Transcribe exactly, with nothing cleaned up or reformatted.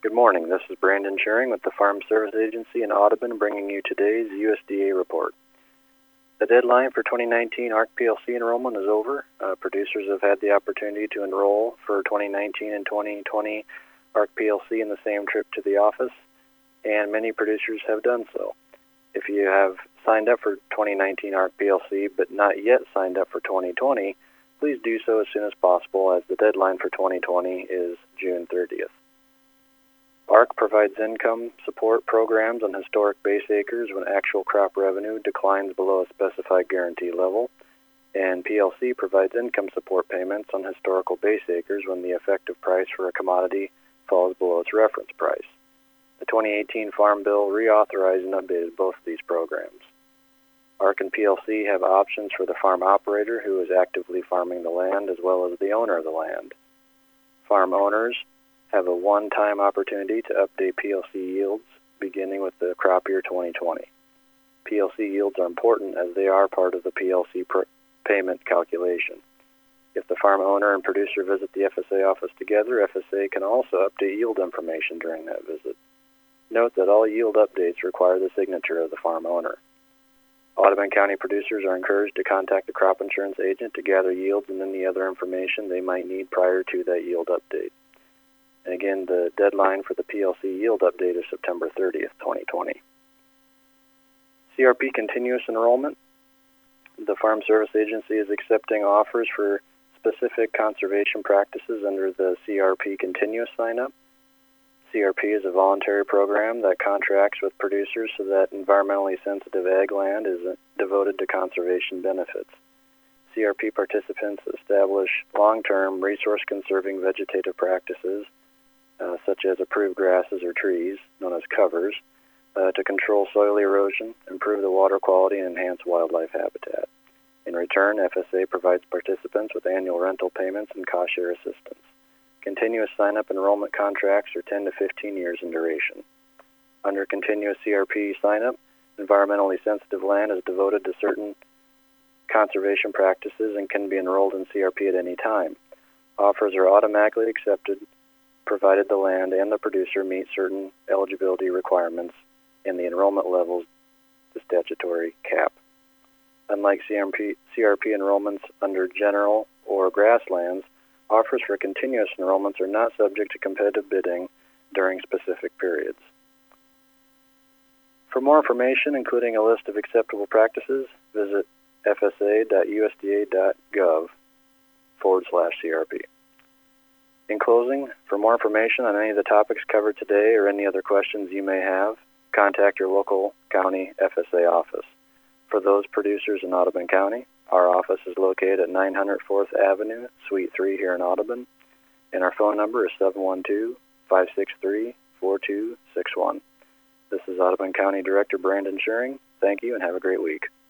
Good morning. This is Brandon Shearing with the Farm Service Agency in Audubon, bringing you today's U S D A report. The deadline for twenty nineteen A R C P L C enrollment is over. Uh, producers have had the opportunity to enroll for twenty nineteen and twenty twenty A R C P L C in the same trip to the office, and many producers have done so. If you have signed up for twenty nineteen A R C P L C but not yet signed up for twenty twenty, please do so as soon as possible, as the deadline for twenty twenty is June thirtieth. A R C provides income support programs on historic base acres when actual crop revenue declines below a specified guarantee level, and P L C provides income support payments on historical base acres when the effective price for a commodity falls below its reference price. The twenty eighteen Farm Bill reauthorized and updated both of these programs. A R C and P L C have options for the farm operator who is actively farming the land as well as the owner of the land. Farm owners have a one-time opportunity to update P L C yields beginning with the crop year twenty twenty. P L C yields are important as they are part of the P L C pr- payment calculation. If the farm owner and producer visit the F S A office together, F S A can also update yield information during that visit. Note that all yield updates require the signature of the farm owner. Audubon County producers are encouraged to contact the crop insurance agent to gather yields and any other information they might need prior to that yield update. And again, the deadline for the P L C yield update is September thirtieth, twenty twenty. C R P continuous enrollment. The Farm Service Agency is accepting offers for specific conservation practices under the C R P continuous sign-up. C R P is a voluntary program that contracts with producers so that environmentally sensitive ag land is devoted to conservation benefits. C R P participants establish long-term resource-conserving vegetative practices, Uh, such as approved grasses or trees, known as covers, uh, to control soil erosion, improve the water quality, and enhance wildlife habitat. In return, F S A provides participants with annual rental payments and cost-share assistance. Continuous sign-up enrollment contracts are ten to fifteen years in duration. Under continuous C R P sign-up, environmentally sensitive land is devoted to certain conservation practices and can be enrolled in C R P at any time. Offers are automatically accepted provided the land and the producer meet certain eligibility requirements and the enrollment levels the statutory cap. Unlike C R P, C R P enrollments under general or grasslands, offers for continuous enrollments are not subject to competitive bidding during specific periods. For more information, including a list of acceptable practices, visit fsa.usda.gov forward slash CRP. In closing, for more information on any of the topics covered today or any other questions you may have, contact your local county F S A office. For those producers in Audubon County, our office is located at nine hundred fourth Avenue, Suite three here in Audubon, and our phone number is seven one two, five six three, four two six one. This is Audubon County Director Brandon Shearing. Thank you and have a great week.